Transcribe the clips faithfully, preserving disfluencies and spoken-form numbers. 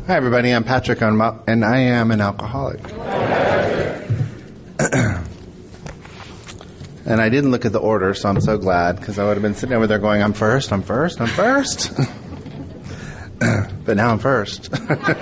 Hi, everybody. I'm Patrick, and I am an alcoholic. And I didn't look at the order, so I'm so glad, because I would have been sitting over there going, I'm first, I'm first, I'm first. But now I'm first.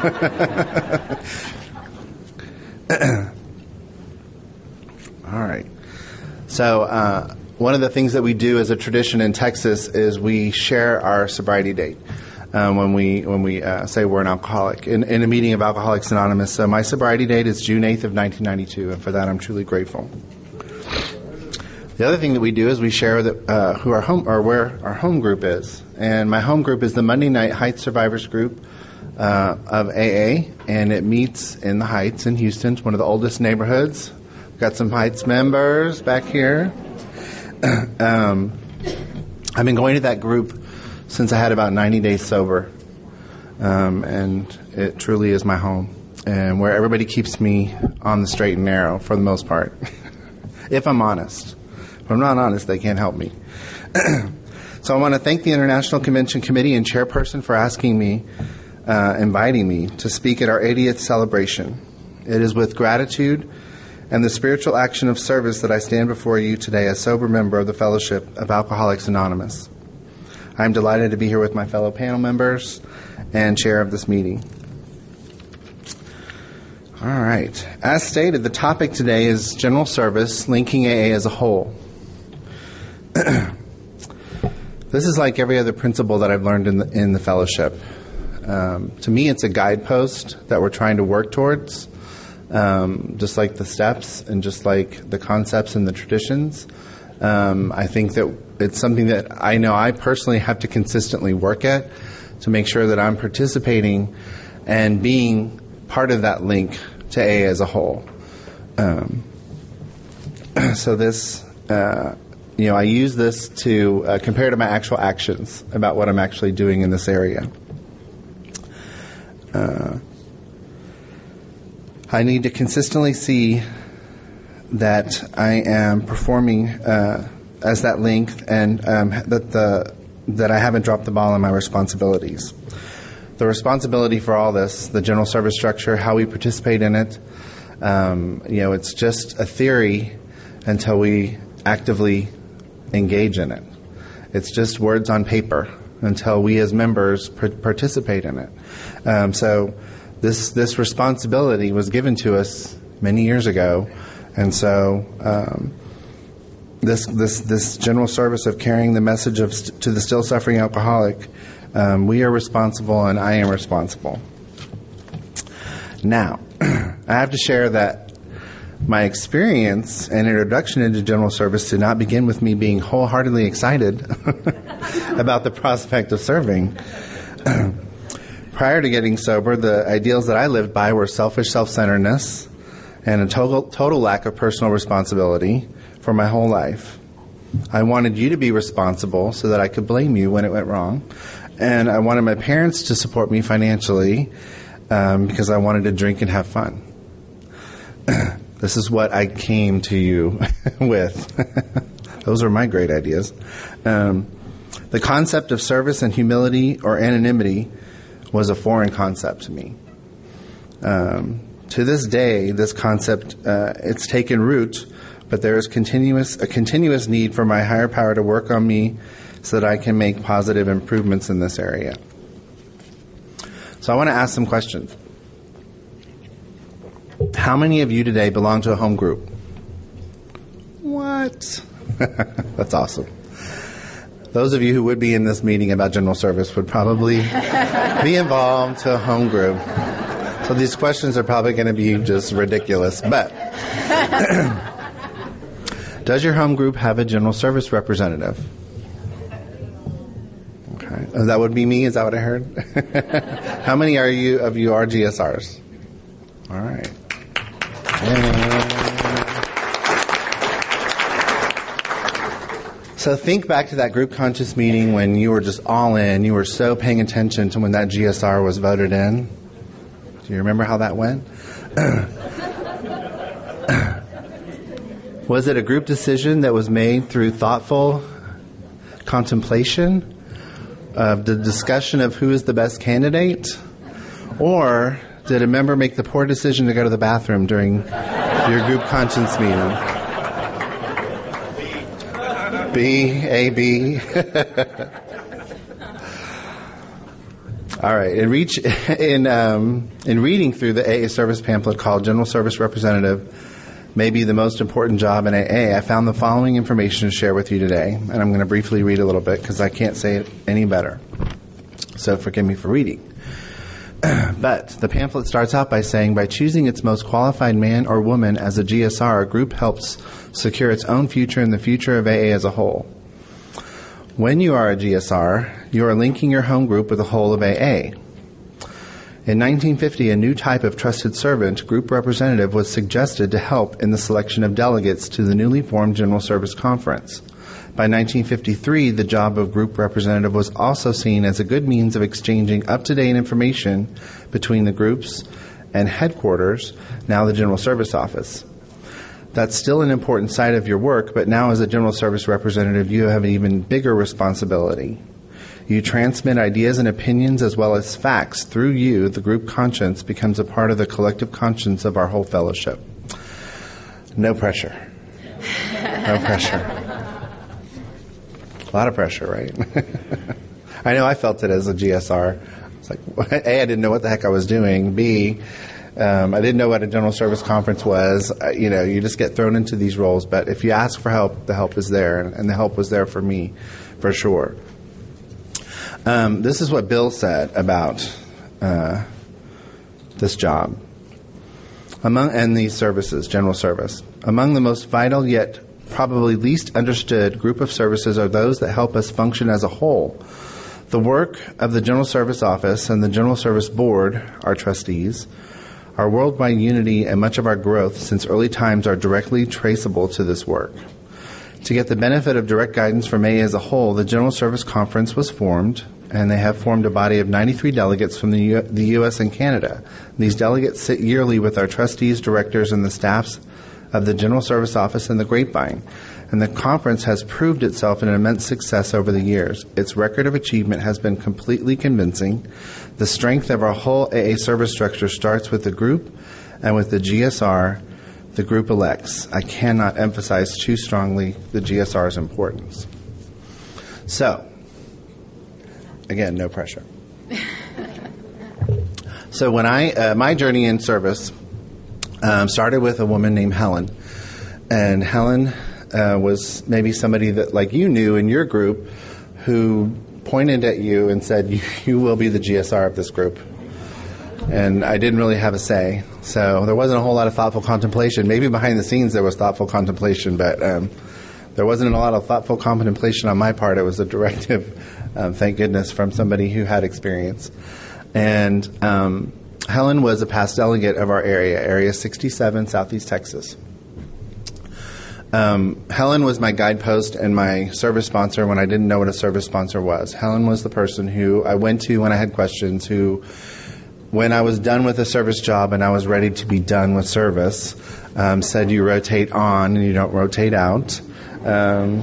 All right. So uh, one of the things that we do as a tradition in Texas is we share our sobriety date. Um, when we when we uh, say we're an alcoholic in, in a meeting of Alcoholics Anonymous. So my sobriety date is June eighth of nineteen ninety-two, and for that I'm truly grateful. The other thing that we do is we share that uh, who our home or where our home group is, and my home group is the Monday Night Heights Survivors Group uh, of A A, and it meets in the Heights in Houston. It's one of the oldest neighborhoods. We've got some Heights members back here. um, I've been going to that group since I had about ninety days sober, um, and it truly is my home, and where everybody keeps me on the straight and narrow for the most part, if I'm honest. If I'm not honest, they can't help me. So I want to thank the International Convention Committee and Chairperson for asking me, uh, inviting me to speak at our eightieth celebration. It is with gratitude and the spiritual action of service that I stand before you today as sober member of the Fellowship of Alcoholics Anonymous. I'm delighted to be here with my fellow panel members and chair of this meeting. All right. As stated, the topic today is general service, linking A A as a whole. This is like every other principle that I've learned in the, in the fellowship. Um, to me, it's a guidepost that we're trying to work towards, um, just like the steps and just like the concepts and the traditions. Um, I think that it's something that I know I personally have to consistently work at to make sure that I'm participating and being part of that link to A A as a whole. Um, so this, uh, you know, I use this to uh, compare to my actual actions about what I'm actually doing in this area. Uh, I need to consistently see that I am performing uh, as that link, and um, that the that I haven't dropped the ball on my responsibilities. The responsibility for all this, the general service structure, how we participate in it, um, you know, it's just a theory until we actively engage in it. It's just words on paper until we as members pr- participate in it. Um, so this this responsibility was given to us many years ago. And so um, this this this general service of carrying the message of st- to the still suffering alcoholic, um, we are responsible, and I am responsible. Now, I have to share that my experience and introduction into general service did not begin with me being wholeheartedly excited about the prospect of serving. Prior to getting sober, the ideals that I lived by were selfish self-centeredness and a total, total lack of personal responsibility for my whole life. I wanted you to be responsible so that I could blame you when it went wrong. And I wanted my parents to support me financially um, because I wanted to drink and have fun. This is what I came to you with. Those are my great ideas. Um, the concept of service and humility or anonymity was a foreign concept to me. Um, To this day, this concept, uh, it's taken root, but there is continuous a continuous need for my higher power to work on me so that I can make positive improvements in this area. So I want to ask some questions. How many of you today belong to a home group? What? That's awesome. Those of you who would be in this meeting about general service would probably be involved to a home group. So these questions are probably going to be just ridiculous. But does your home group have a general service representative? Okay. That would be me? Is that what I heard? How many are you of you are G S Rs? All right. And so think back to that group conscious meeting when you were just all in. You were so paying attention to when that G S R was voted in. Do you remember how that went? Was it a group decision that was made through thoughtful contemplation of the discussion of who is the best candidate? Or did a member make the poor decision to go to the bathroom during your group conscience meeting? B, A, B. All right. In, reach, in, um, in reading through the A A service pamphlet called General Service Representative May Be the Most Important Job in A A, I found the following information to share with you today. And I'm going to briefly read a little bit because I can't say it any better. So forgive me for reading. But the pamphlet starts out by saying, by choosing its most qualified man or woman as a G S R, a group helps secure its own future and the future of A A as a whole. When you are a G S R, you are linking your home group with the whole of A A. In nineteen fifty, a new type of trusted servant, group representative, was suggested to help in the selection of delegates to the newly formed General Service Conference. By nineteen fifty-three, the job of group representative was also seen as a good means of exchanging up-to-date information between the groups and headquarters, now the General Service Office. That's still an important side of your work, but now as a General Service Representative, you have an even bigger responsibility. You transmit ideas and opinions as well as facts. Through you, the group conscience becomes a part of the collective conscience of our whole fellowship. No pressure. No pressure. A lot of pressure, right? I know I felt it as a G S R. It's like, A, I didn't know what the heck I was doing. B, um, I didn't know what a General Service Conference was. Uh, you know, you just get thrown into these roles. But if you ask for help, the help is there. And, and the help was there for me, for sure. Um, this is what Bill said about uh, this job. Among and these services, General Service. Among the most vital yet probably least understood group of services are those that help us function as a whole. The work of the General Service Office and the General Service Board, our trustees, our worldwide unity and much of our growth since early times are directly traceable to this work. To get the benefit of direct guidance from A A as a whole, the General Service Conference was formed, and they have formed a body of ninety-three delegates from the, U- the U S and Canada. These delegates sit yearly with our trustees, directors, and the staffs of the General Service Office and the Grapevine, and the conference has proved itself an immense success over the years. Its record of achievement has been completely convincing. The strength of our whole A A service structure starts with the group and with the G S R, the group elects. I cannot emphasize too strongly the G S R's importance. So, again, no pressure. So when I, uh, my journey in service Um, started with a woman named Helen. And Helen uh, was maybe somebody that, like you knew in your group, who pointed at you and said, you, you will be the G S R of this group. And I didn't really have a say. So there wasn't a whole lot of thoughtful contemplation. Maybe behind the scenes there was thoughtful contemplation, but um, there wasn't a lot of thoughtful contemplation on my part. It was a directive, um, thank goodness, from somebody who had experience. And um Helen was a past delegate of our area, Area sixty-seven, Southeast Texas. Um, Helen was my guidepost and my service sponsor when I didn't know what a service sponsor was. Helen was the person who I went to when I had questions, who, when I was done with a service job and I was ready to be done with service, um, said you rotate on and you don't rotate out. Um,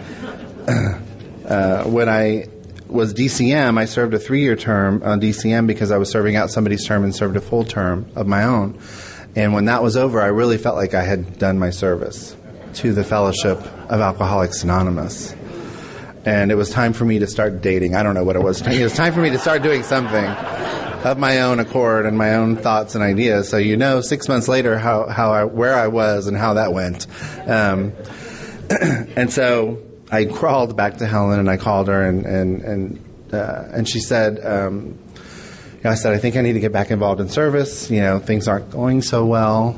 uh, when I was D C M, I served a three-year term on D C M because I was serving out somebody's term and served a full term of my own. And when that was over, I really felt like I had done my service to the Fellowship of Alcoholics Anonymous. And it was time for me to start dating. I don't know what it was. It was time for me to start doing something of my own accord and my own thoughts and ideas. So you know, six months later, how, how I, where I was and how that went. Um, and so I crawled back to Helen and I called her and and and, uh, and she said, um, you know, I said, I think I need to get back involved in service. You know, things aren't going so well.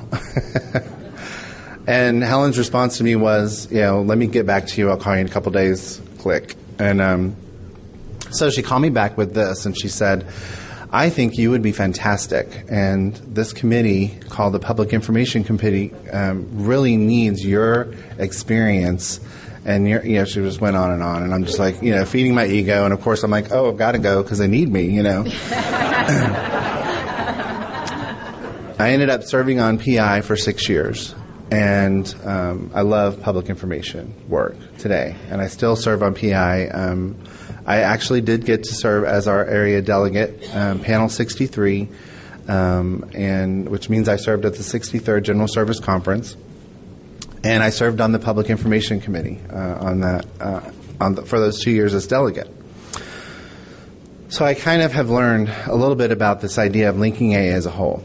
And Helen's response to me was, you know, let me get back to you. I'll call you in a couple days. Click. And um, so she called me back with this and she said, I think you would be fantastic. And this committee called the Public Information Committee um, really needs your experience. And, you're, you know, she just went on and on. And I'm just like, you know, feeding my ego. And, of course, I'm like, oh, I've got to go because they need me, you know. I ended up serving on P I for six years. and um, I love public information work today, and I still serve on P I. Um, I actually did get to serve as our area delegate, um, panel sixty-three, um, and which means I served at the sixty-third General Service Conference, and I served on the Public Information Committee uh, on that uh, on the, for those two years as delegate. So I kind of have learned a little bit about this idea of linking A A as a whole,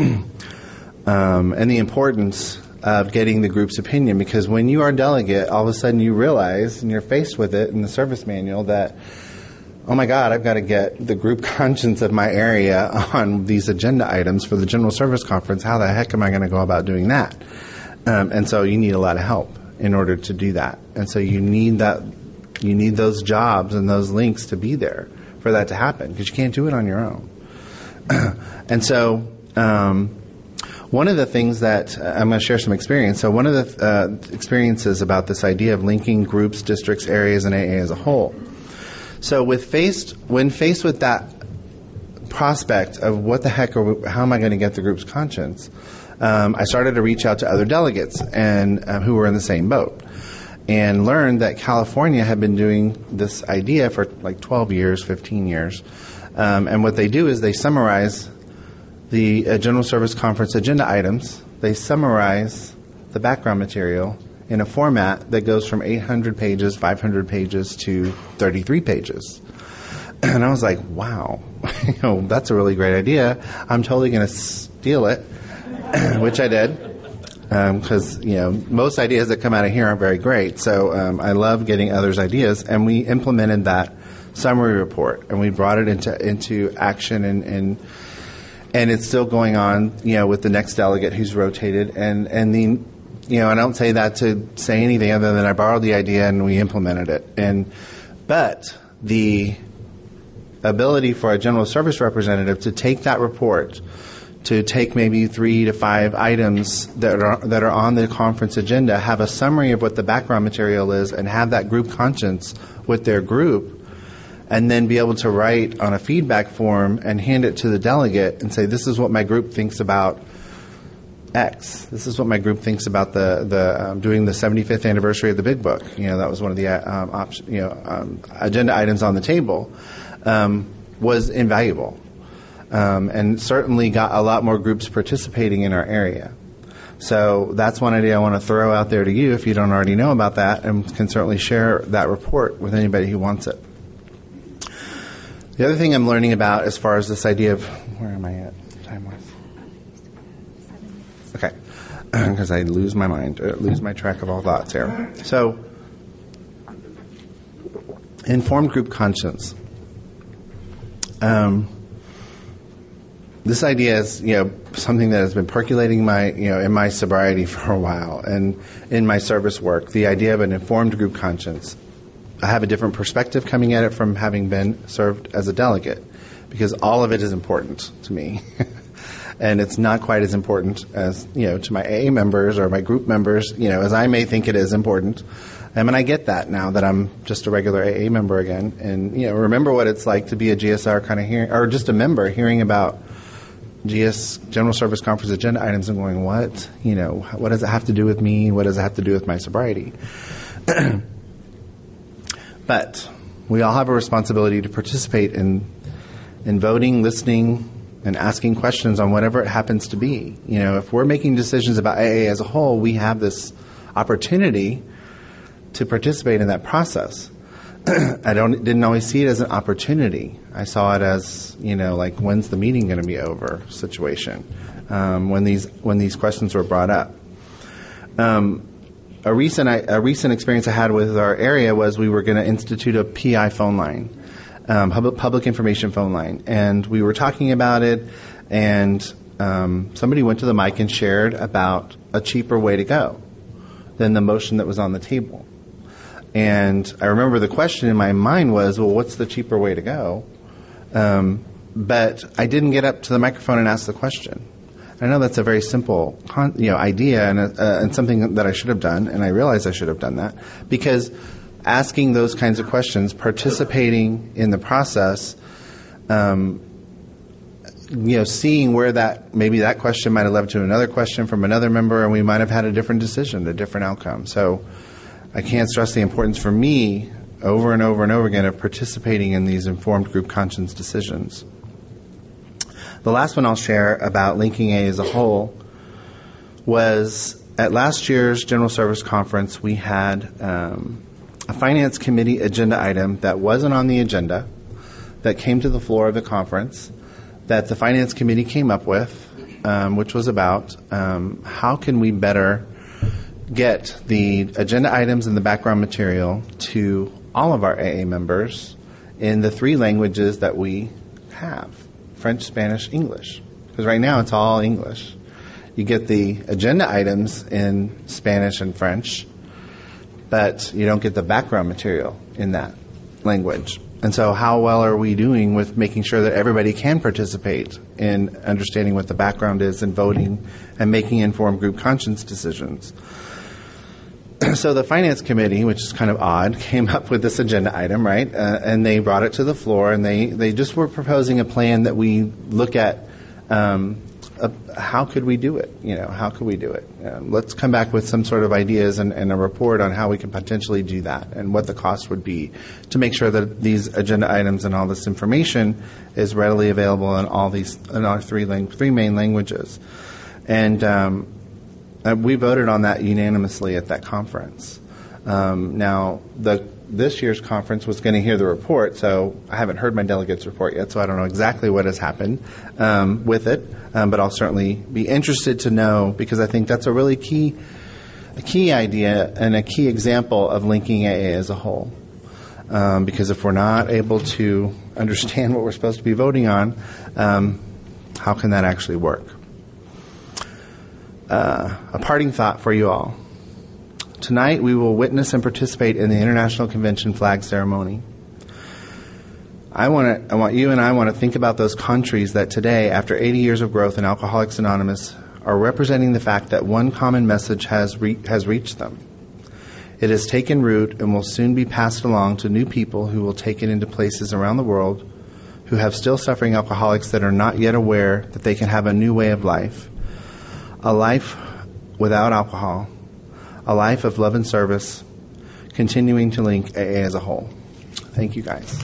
um, and the importance of getting the group's opinion, because when you are delegate, all of a sudden you realize, and you're faced with it in the service manual, that, oh my God, I've got to get the group conscience of my area on these agenda items for the General Service Conference. How the heck am I going to go about doing that? Um, and so you need a lot of help in order to do that. And so you need that, you need those jobs and those links to be there for that to happen, because you can't do it on your own. And so, um, one of the things that uh, I'm going to share some experience. So one of the uh, experiences about this idea of linking groups, districts, areas, and A A as a whole. So with faced when faced with that prospect of what the heck, are we, how am I going to get the group's conscience, um, I started to reach out to other delegates and uh, who were in the same boat, and learned that California had been doing this idea for like twelve years, fifteen years, um, and what they do is they summarize the uh, General Service Conference agenda items. They summarize the background material in a format that goes from eight hundred pages, five hundred pages to thirty-three pages. And I was like, wow, you know, that's a really great idea. I'm totally going to steal it, which I did, because um, you know most ideas that come out of here aren't very great. So um, I love getting others' ideas, and we implemented that summary report, and we brought it into into action and. and And it's still going on, you know, with the next delegate who's rotated. And, and the, you know, I don't say that to say anything other than I borrowed the idea and we implemented it. And, but the ability for a general service representative to take that report, to take maybe three to five items that are, that are on the conference agenda, have a summary of what the background material is, and have that group conscience with their group, and then be able to write on a feedback form and hand it to the delegate and say, this is what my group thinks about X. This is what my group thinks about the, the um, doing the seventy-fifth anniversary of the Big Book. You know, that was one of the um, op- you know, um, agenda items on the table, um, was invaluable. Um, and certainly got a lot more groups participating in our area. So that's one idea I want to throw out there to you if you don't already know about that, and can certainly share that report with anybody who wants it. The other thing I'm learning about as far as this idea of, where am I at time-wise? Okay, because I lose my mind, uh, lose my track of all thoughts here. So, informed group conscience. Um, this idea is, you know, something that has been percolating my, you know, in my sobriety for a while, and in my service work. The idea of an informed group conscience. I have a different perspective coming at it from having been served as a delegate, because all of it is important to me. And it's not quite as important as, you know, to my A A members or my group members, you know, as I may think it is important. I mean, I get that now that I'm just a regular A A member again. And, you know, remember what it's like to be a G S R kind of hearing, or just a member hearing about G S, General Service Conference agenda items and going, what? You know, what does it have to do with me? What does it have to do with my sobriety? But we all have a responsibility to participate in in voting, listening, and asking questions on whatever it happens to be. You know, if we're making decisions about A A as a whole, we have this opportunity to participate in that process. I don't didn't always see it as an opportunity. I saw it as, you know, like, when's the meeting going to be over situation, um, when these when these questions were brought up. Um, A recent a recent experience I had with our area was we were going to institute a P I phone line, um, public, public information phone line, and we were talking about it, and um, somebody went to the mic and shared about a cheaper way to go than the motion that was on the table. And I remember the question in my mind was, well, what's the cheaper way to go? Um, but I didn't get up to the microphone and ask the question. I know that's a very simple, you know, idea and, uh, and something that I should have done, and I realize I should have done that, because asking those kinds of questions, participating in the process, um, you know, seeing where that, maybe that question might have led to another question from another member, and we might have had a different decision, a different outcome. So I can't stress the importance for me over and over and over again of participating in these informed group conscience decisions. The last one I'll share about linking A as a whole was at last year's General Service Conference, we had um, a Finance Committee agenda item that wasn't on the agenda that came to the floor of the conference that the Finance Committee came up with, um, which was about um, how can we better get the agenda items and the background material to all of our A A members in the three languages that we have, French, Spanish, English. Because right now it's all English. You get the agenda items in Spanish and French, but you don't get the background material in that language. And so how well are we doing with making sure that everybody can participate in understanding what the background is and voting and making informed group conscience decisions? So the Finance Committee, which is kind of odd, came up with this agenda item, right? Uh, and they brought it to the floor, and they, they just were proposing a plan that we look at um, uh, how could we do it? You know, how could we do it? Uh, let's come back with some sort of ideas and, and a report on how we can potentially do that and what the cost would be to make sure that these agenda items and all this information is readily available in all these in our three lang- three main languages. And um, uh, we voted on that unanimously at that conference. Um, now, the this year's conference was going to hear the report, so I haven't heard my delegates' report yet, so I don't know exactly what has happened um, with it, um, but I'll certainly be interested to know, because I think that's a really key a key idea and a key example of linking A A as a whole. Um, because if we're not able to understand what we're supposed to be voting on, um, how can that actually work? Uh, a parting thought for you all. Tonight, we will witness and participate in the International Convention flag ceremony. I want to, I want you and I want to think about those countries that today, after eighty years of growth in Alcoholics Anonymous, are representing the fact that one common message has re- has reached them. It has taken root and will soon be passed along to new people who will take it into places around the world who have still suffering alcoholics that are not yet aware that they can have a new way of life, a life without alcohol, a life of love and service, continuing to link A A as a whole. Thank you, guys.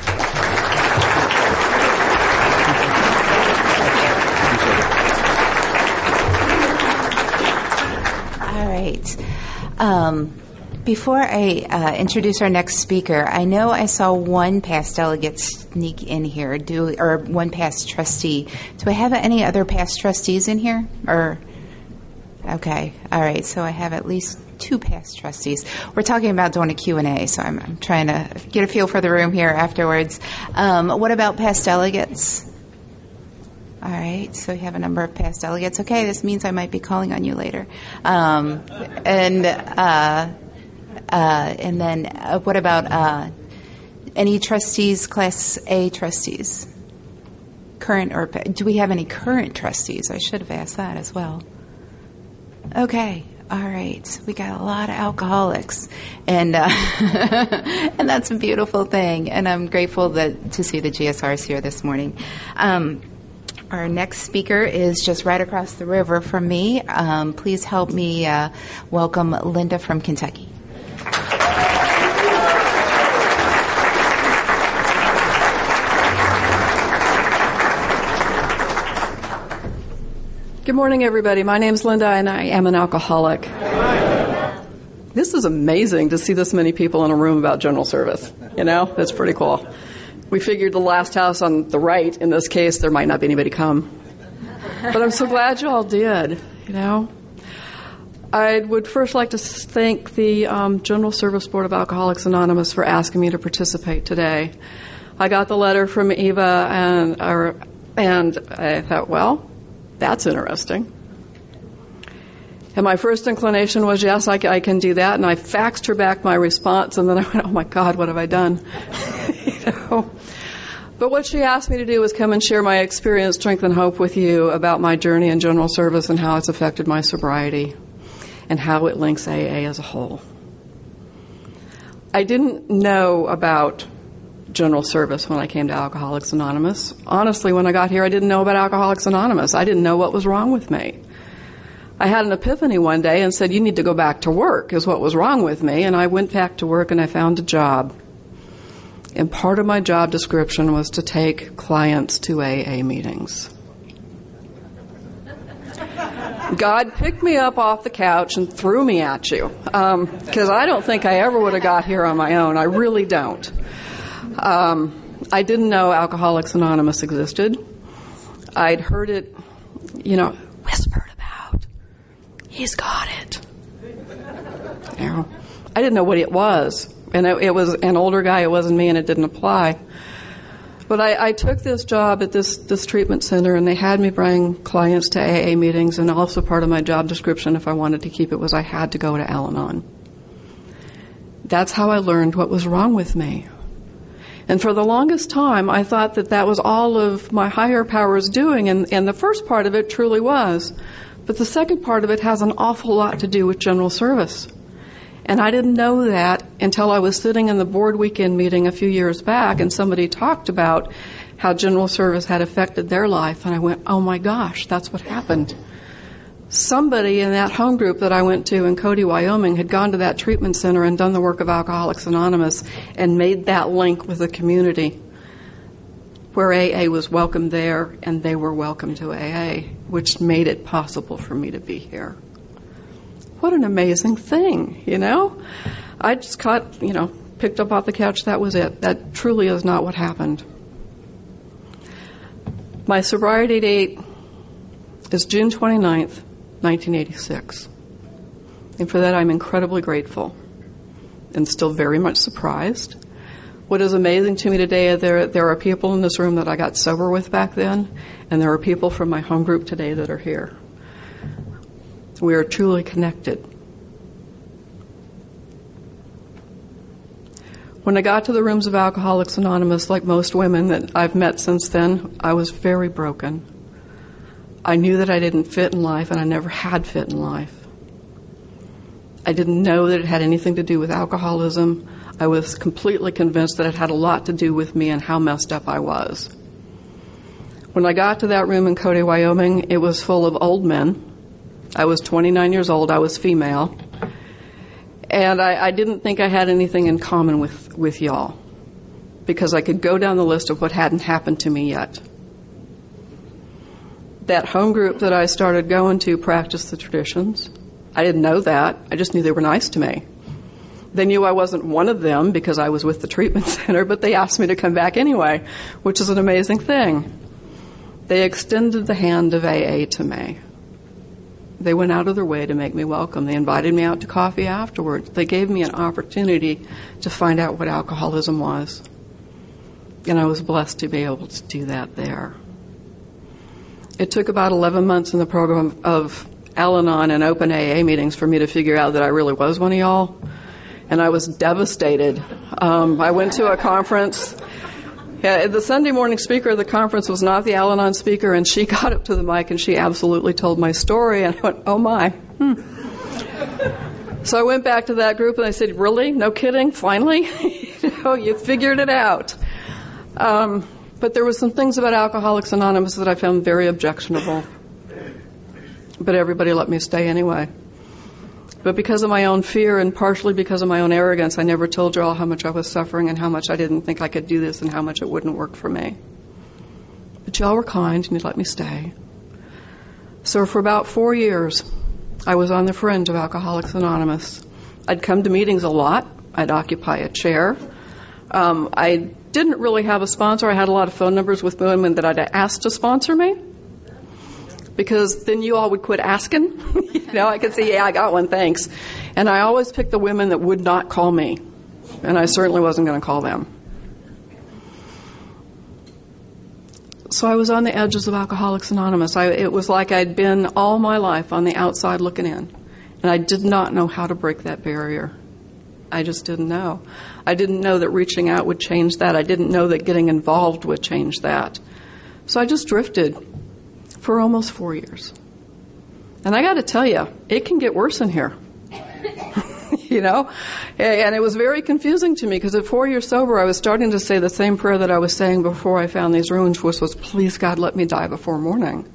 All right. Um, before I uh, introduce our next speaker, I know I saw one past delegate sneak in here, do or one past trustee. Do I have any other past trustees in here? Or okay, all right. So I have at least two past trustees. We're talking about doing a Q and A, so I'm, I'm trying to get a feel for the room here afterwards. Um, what about past delegates? All right, so we have a number of past delegates. Okay, this means I might be calling on you later. Um, and uh, uh, and then uh, what about uh, any trustees, Class A trustees? Current or do we have any current trustees? I should have asked that as well. Okay, all right. We got a lot of alcoholics, and uh, and that's a beautiful thing. And I'm grateful that to see the G S Rs here this morning. Um, Our next speaker is just right across the river from me. Um, please help me uh, welcome Linda from Kentucky. Good morning, everybody. My name's Linda, and I am an alcoholic. This is amazing to see this many people in a room about general service. You know, that's pretty cool. We figured the last house on the right, in this case, there might not be anybody come. But I'm so glad you all did, you know. I would first like to thank the um, General Service Board of Alcoholics Anonymous for asking me to participate today. I got the letter from Eva, and, or, and I thought, well, that's interesting. And my first inclination was, yes, I, I can do that. And I faxed her back my response, and then I went, oh, my God, what have I done? you know? But what she asked me to do was come and share my experience, strength, and hope with you about my journey in general service and how it's affected my sobriety and how it links A A as a whole. I didn't know about General Service when I came to Alcoholics Anonymous. Honestly, when I got here, I didn't know about Alcoholics Anonymous. I didn't know what was wrong with me. I had an epiphany one day and said, you need to go back to work, is what was wrong with me. And I went back to work and I found a job. And part of my job description was to take clients to A A meetings. God picked me up off the couch and threw me at you, because um, I don't think I ever would have got here on my own. I really don't. Um, I didn't know Alcoholics Anonymous existed. I'd heard it, you know, whispered about. He's got it. You know, I didn't know what it was. And it, it was an older guy, it wasn't me, and it didn't apply. But I, I took this job at this, this treatment center, and they had me bring clients to A A meetings, and also part of my job description, if I wanted to keep it, was I had to go to Al-Anon. That's how I learned what was wrong with me. And for the longest time, I thought that that was all of my higher powers doing, and, and the first part of it truly was. But the second part of it has an awful lot to do with General Service. And I didn't know that until I was sitting in the board weekend meeting a few years back, and somebody talked about how General Service had affected their life. And I went, oh my gosh, that's what happened. Somebody in that home group that I went to in Cody, Wyoming, had gone to that treatment center and done the work of Alcoholics Anonymous and made that link with the community, where A A was welcome there and they were welcome to A A, which made it possible for me to be here. What an amazing thing, you know? I just caught, you know, picked up off the couch, that was it. That truly is not what happened. My sobriety date is June twenty-ninth, nineteen eighty-six. And for that, I'm incredibly grateful and still very much surprised. What is amazing to me today, there, there are people in this room that I got sober with back then, and there are people from my home group today that are here. We are truly connected. When I got to the rooms of Alcoholics Anonymous, like most women that I've met since then, I was very broken. I knew that I didn't fit in life, and I never had fit in life. I didn't know that it had anything to do with alcoholism. I was completely convinced that it had a lot to do with me and how messed up I was. When I got to that room in Cody, Wyoming, it was full of old men. I was twenty-nine years old. I was female. And I, I didn't think I had anything in common with, with y'all, because I could go down the list of what hadn't happened to me yet. That home group that I started going to practiced the traditions. I didn't know that. I just knew they were nice to me. They knew I wasn't one of them because I was with the treatment center, but they asked me to come back anyway, which is an amazing thing. They extended the hand of A A to me. They went out of their way to make me welcome. They invited me out to coffee afterwards. They gave me an opportunity to find out what alcoholism was. And I was blessed to be able to do that there. It took about eleven months in the program of Al-Anon and open A A meetings for me to figure out that I really was one of y'all. And I was devastated. Um, I went to a conference. Yeah, the Sunday morning speaker of the conference was not the Al-Anon speaker, and she got up to the mic and she absolutely told my story, and I went, oh my. Hmm. So I went back to that group and I said, really? No kidding? Finally? you know, you figured it out. Um, but there were some things about Alcoholics Anonymous that I found very objectionable. But everybody let me stay anyway. But because of my own fear and partially because of my own arrogance, I never told you all how much I was suffering and how much I didn't think I could do this and how much it wouldn't work for me. But y'all were kind and you let me stay. So for about four years, I was on the fringe of Alcoholics Anonymous. I'd come to meetings a lot. I'd occupy a chair. Um, I didn't really have a sponsor. I had a lot of phone numbers with women that I'd asked to sponsor me, because then you all would quit asking. you know, I could say, yeah, I got one, thanks. And I always picked the women that would not call me, and I certainly wasn't going to call them. So I was on the edges of Alcoholics Anonymous. I, it was like I'd been all my life on the outside looking in, and I did not know how to break that barrier. I just didn't know. I didn't know that reaching out would change that. I didn't know that getting involved would change that. So I just drifted for almost four years. And I got to tell you, it can get worse in here. you know? And it was very confusing to me because at four years sober, I was starting to say the same prayer that I was saying before I found these ruins, which was, please, God, let me die before morning.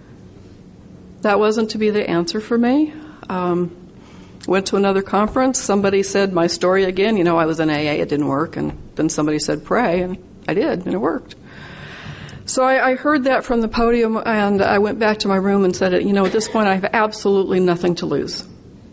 That wasn't to be the answer for me. Um, went to another conference. Somebody said my story again. You know, I was in A A. It didn't work. And then somebody said, pray. And I did, and it worked. So I, I heard that from the podium, and I went back to my room and said, you know, at this point, I have absolutely nothing to lose.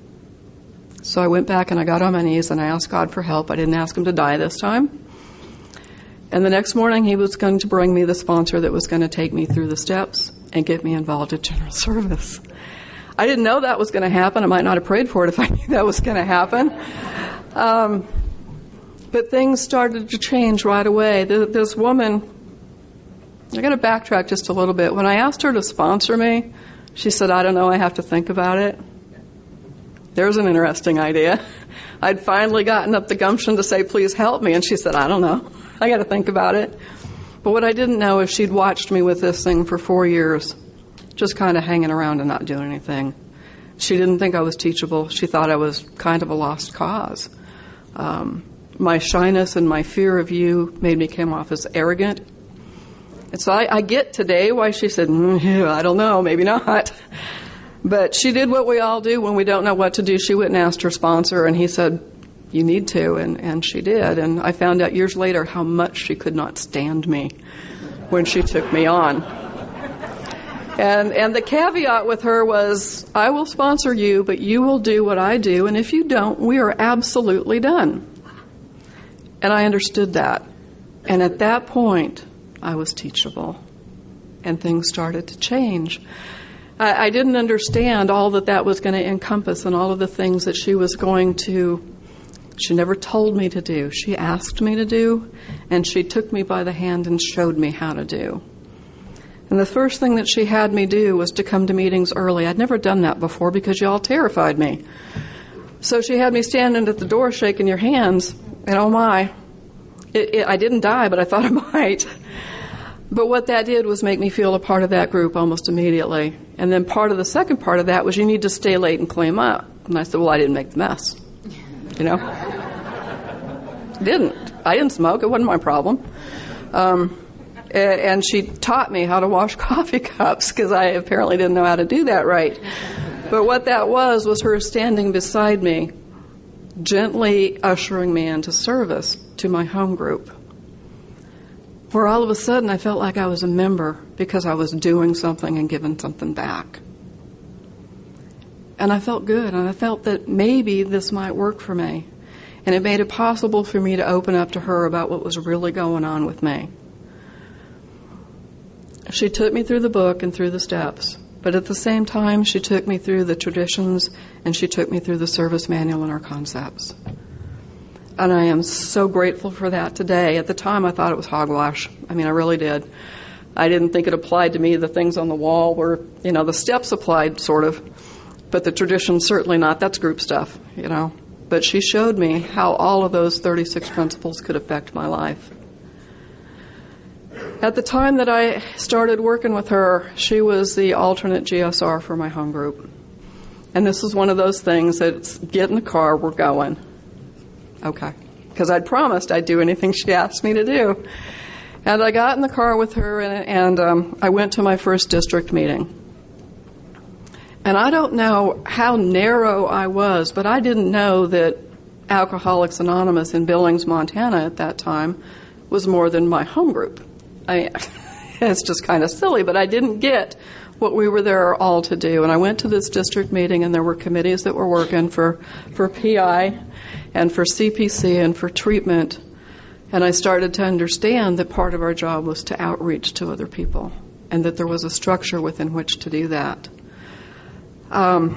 So I went back and I got on my knees and I asked God for help. I didn't ask him to die this time. And the next morning, he was going to bring me the sponsor that was going to take me through the steps and get me involved in general service. I didn't know that was going to happen. I might not have prayed for it if I knew that was going to happen. Um, but things started to change right away. This woman, I got to backtrack just a little bit. When I asked her to sponsor me, she said, I don't know, I have to think about it. There's an interesting idea. I'd finally gotten up the gumption to say, please help me. And she said, I don't know. I got to think about it. But what I didn't know is she'd watched me with this thing for four years, just kind of hanging around and not doing anything. She didn't think I was teachable. She thought I was kind of a lost cause. Um, my shyness and my fear of you made me come off as arrogant. And so I, I get today why she said, mm, yeah, I don't know, maybe not. But she did what we all do when we don't know what to do. She went and asked her sponsor, and he said, you need to, and, and she did. And I found out years later how much she could not stand me when she took me on. And and the caveat with her was, I will sponsor you, but you will do what I do, and if you don't, we are absolutely done. And I understood that. And at that point, I was teachable, and things started to change. I, I didn't understand all that that was going to encompass and all of the things that she was going to, she never told me to do. She asked me to do, and she took me by the hand and showed me how to do. And the first thing that she had me do was to come to meetings early. I'd never done that before because y'all terrified me. So she had me standing at the door shaking your hands, and oh my, it, it, I didn't die, but I thought I might. But what that did was make me feel a part of that group almost immediately. And then part of the second part of that was you need to stay late and clean up. And I said, well, I didn't make the mess. You know? Didn't. I didn't smoke. It wasn't my problem. Um, and she taught me how to wash coffee cups because I apparently didn't know how to do that right. But what that was was her standing beside me, gently ushering me into service to my home group, where all of a sudden I felt like I was a member because I was doing something and giving something back. And I felt good, and I felt that maybe this might work for me. And it made it possible for me to open up to her about what was really going on with me. She took me through the book and through the steps, but at the same time she took me through the traditions and she took me through the service manual and our concepts. And I am so grateful for that today. At the time, I thought it was hogwash. I mean, I really did. I didn't think it applied to me. The things on the wall were, you know, the steps applied, sort of. But the traditions, certainly not. That's group stuff, you know. But she showed me how all of those thirty-six principles could affect my life. At the time that I started working with her, she was the alternate G S R for my home group. And this was one of those things that's, get in the car, we're going. Okay. Because I'd promised I'd do anything she asked me to do. And I got in the car with her, and, and um, I went to my first district meeting. And I don't know how narrow I was, but I didn't know that Alcoholics Anonymous in Billings, Montana at that time was more than my home group. I mean, it's just kind of silly, but I didn't get what we were there all to do. And I went to this district meeting, and there were committees that were working for, for P I and for C P C and for treatment. And I started to understand that part of our job was to outreach to other people and that there was a structure within which to do that. Um,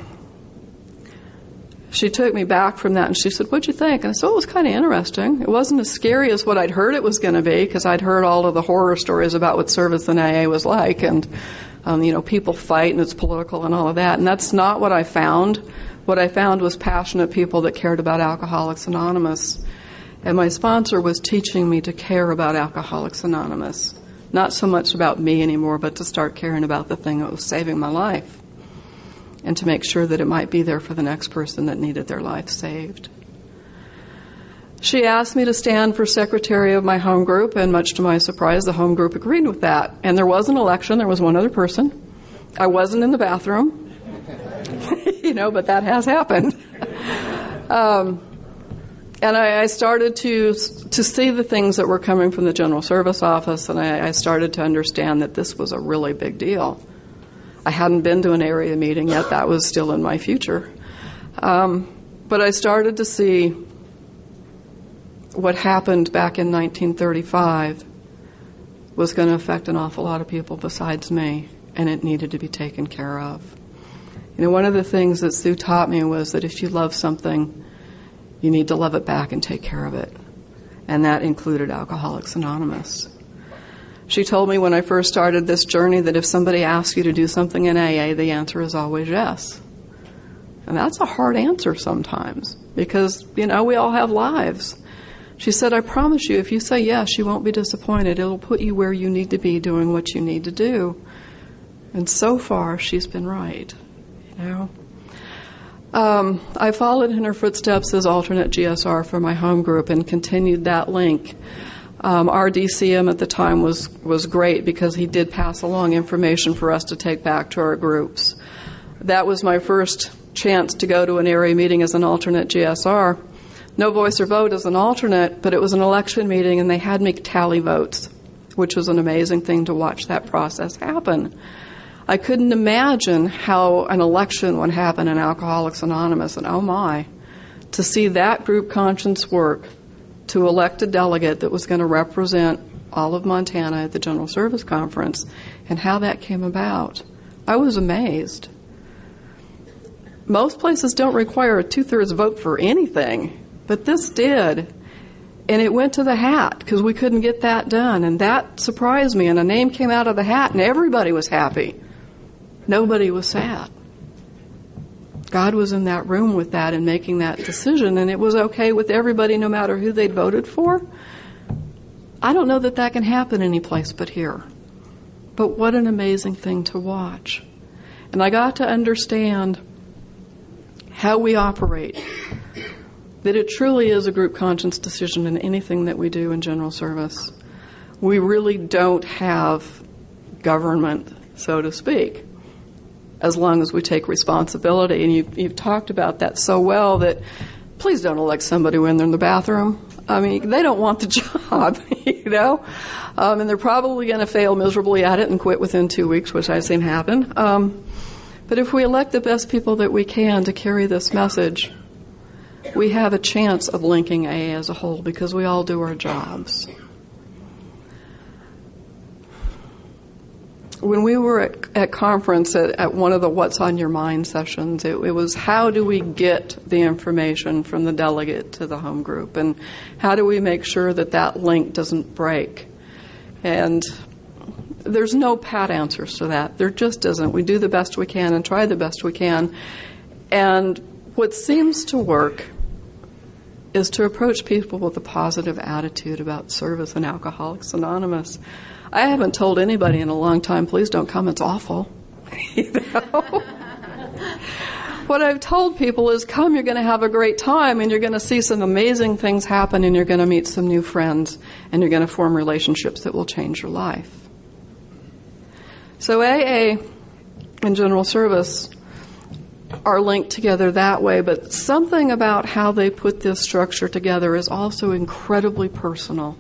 she took me back from that and she said, what'd you think? And I said, well, it was kind of interesting. It wasn't as scary as what I'd heard it was going to be because I'd heard all of the horror stories about what service in A A was like and, um, you know, people fight and it's political and all of that. And that's not what I found. What I found was passionate people that cared about Alcoholics Anonymous. And my sponsor was teaching me to care about Alcoholics Anonymous. Not so much about me anymore, but to start caring about the thing that was saving my life. and to make sure that it might be there for the next person that needed their life saved. She asked me to stand for secretary of my home group, and much to my surprise, the home group agreed with that. And there was an election. There was one other person. I wasn't in the bathroom, you know, but that has happened. Um, and I, I started to to see the things that were coming from the General Service Office, and I, I started to understand that this was a really big deal. I hadn't been to an area meeting yet. That was still in my future. Um, but I started to see what happened back in nineteen thirty-five was going to affect an awful lot of people besides me, and it needed to be taken care of. You know, one of the things that Sue taught me was that if you love something, you need to love it back and take care of it. And that included Alcoholics Anonymous. She told me when I first started this journey that if somebody asks you to do something in A A, the answer is always yes. And that's a hard answer sometimes because, you know, we all have lives. She said, I promise you, if you say yes, you won't be disappointed. It'll put you where you need to be doing what you need to do. And so far, she's been right. You know, um, I followed in her footsteps as alternate G S R for my home group and continued that link. Um, our D C M at the time was, was great because he did pass along information for us to take back to our groups. That was my first chance to go to an area meeting as an alternate G S R. No voice or vote as an alternate, but it was an election meeting and they had me tally votes, which was an amazing thing to watch that process happen. I couldn't imagine how an election would happen in Alcoholics Anonymous, and oh my, to see that group conscience work to elect a delegate that was going to represent all of Montana at the General Service Conference and how that came about. I was amazed. Most places don't require a two-thirds vote for anything, but this did. And it went to the hat because we couldn't get that done. And that surprised me. And a name came out of the hat and everybody was happy. Nobody was sad. God was in that room with that and making that decision. And it was okay with everybody no matter who they'd voted for. I don't know that that can happen any place but here. But what an amazing thing to watch. And I got to understand how we operate. That it truly is a group conscience decision in anything that we do in general service. We really don't have government, so to speak, as long as we take responsibility. And you, you've talked about that so well that please don't elect somebody when they're in the bathroom. I mean, they don't want the job, you know, um, and they're probably going to fail miserably at it and quit within two weeks, which I've seen happen. Um, but if we elect the best people that we can to carry this message, we have a chance of linking A A as a whole because we all do our jobs. When we were at, at conference at, at one of the What's on Your Mind sessions, it, it was how do we get the information from the delegate to the home group, and how do we make sure that that link doesn't break? And there's no pat answers to that. There just isn't. We do the best we can and try the best we can. And what seems to work is to approach people with a positive attitude about service and Alcoholics Anonymous. I haven't told anybody in a long time, please don't come, it's awful. You know? What I've told people is come, you're going to have a great time, and you're going to see some amazing things happen, and you're going to meet some new friends, and you're going to form relationships that will change your life. So A A and General Service are linked together that way, but something about how they put this structure together is also incredibly personal.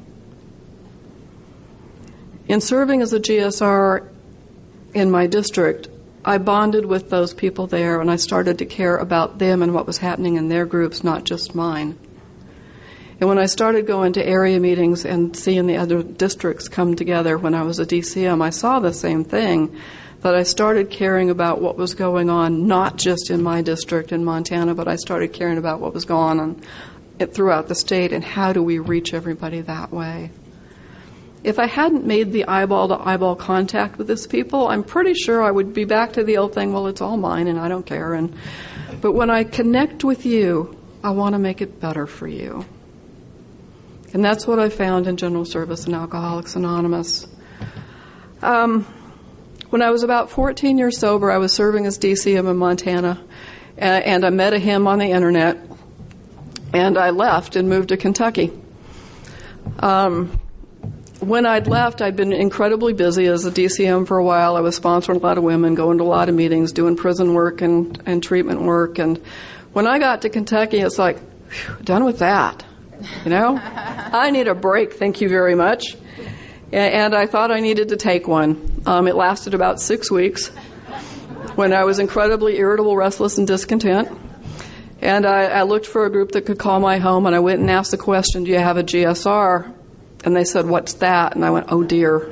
In serving as a G S R in my district, I bonded with those people there, and I started to care about them and what was happening in their groups, not just mine. And when I started going to area meetings and seeing the other districts come together when I was a D C M, I saw the same thing, that I started caring about what was going on, not just in my district in Montana, but I started caring about what was going on throughout the state and how do we reach everybody that way. If I hadn't made the eyeball-to-eyeball contact with these people, I'm pretty sure I would be back to the old thing, well, it's all mine and I don't care. And but when I connect with you, I want to make it better for you. And that's what I found in General Service and Alcoholics Anonymous. Um, When I was about fourteen years sober, I was serving as D C M in Montana, and I met a him on the internet, and I left and moved to Kentucky. Um, when I'd left, I'd been incredibly busy as a D C M for a while. I was sponsoring a lot of women, going to a lot of meetings, doing prison work and, and treatment work. And when I got to Kentucky, it's like, whew, done with that. You know, I need a break, thank you very much. And I thought I needed to take one. Um, it lasted about six weeks when I was incredibly irritable, restless, and discontent. And I, I looked for a group that could call my home, and I went and asked the question, do you have a G S R? And they said, what's that? And I went, oh, dear.